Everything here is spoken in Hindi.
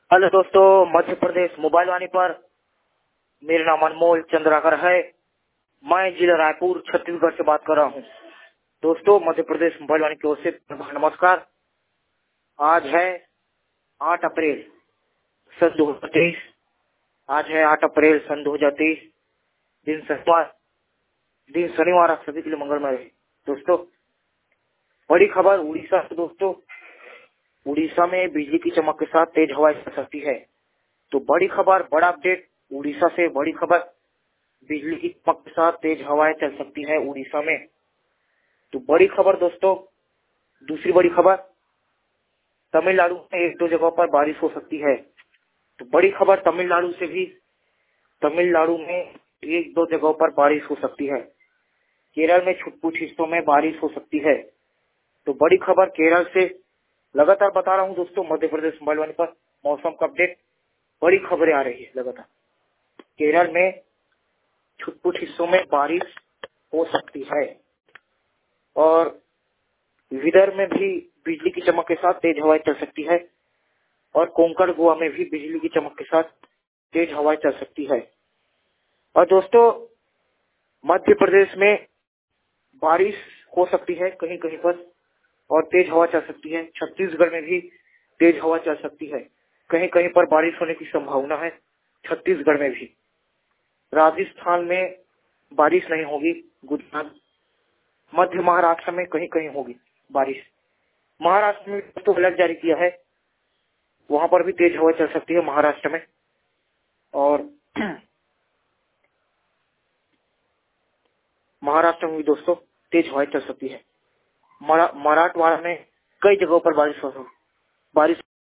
हेलो दोस्तों, मध्य प्रदेश मोबाइल वाणी पर मेरा नाम अनमोल चंद्राकर है। मैं जिला रायपुर छत्तीसगढ़ से बात कर रहा हूं। दोस्तों, मध्य प्रदेश मोबाइल वाणी की ओर से नमस्कार। आज है 8 अप्रैल सन 2023। आज है 8 अप्रैल सन 2023। दिन शनिवार आप सभी के लिए मंगलमय रहे। दोस्तों, बड़ी खबर उड़ीसा से। दोस्तों, उड़ीसा में बिजली की चमक के साथ तेज हवाएं चल सकती है। तो बड़ी खबर, बड़ा अपडेट उड़ीसा से। बड़ी खबर, बिजली की चमक के साथ तेज हवाएं चल सकती है उड़ीसा में। तो बड़ी खबर दोस्तों, दूसरी बड़ी खबर, तमिलनाडु में एक दो जगहों पर बारिश हो सकती है। तो बड़ी खबर तमिलनाडु से भी, तमिलनाडु में एक दो जगहों पर बारिश हो सकती है। केरल में कुछ हिस्सों में बारिश हो सकती है। तो बड़ी खबर केरल से लगातार बता रहा हूं दोस्तों। मध्य प्रदेश मोबाइल वाणी पर मौसम का अपडेट, बड़ी खबरें आ रही है लगातार। केरल में कुछ हिस्सों में बारिश हो सकती है और विदर्भ में भी बिजली की चमक के साथ तेज हवाएं चल सकती है और कोंकण गोवा में भी बिजली की चमक के साथ तेज हवाएं चल सकती है। और दोस्तों, मध्य प्रदेश में बारिश हो सकती है कहीं कहीं पर और तेज हवा चल सकती है। छत्तीसगढ़ में भी तेज हवा चल सकती है। कहीं कहीं पर बारिश होने की संभावना है छत्तीसगढ़ में भी। राजस्थान में बारिश नहीं होगी। गुजरात, मध्य महाराष्ट्र में कहीं कहीं होगी बारिश। महाराष्ट्र में तो अलर्ट जारी किया है, वहां पर भी तेज हवा चल सकती है महाराष्ट्र में। और महाराष्ट्र में भी दोस्तों तेज हवाएं चल सकती है। मराठवाड़ा में कई जगहों पर बारिश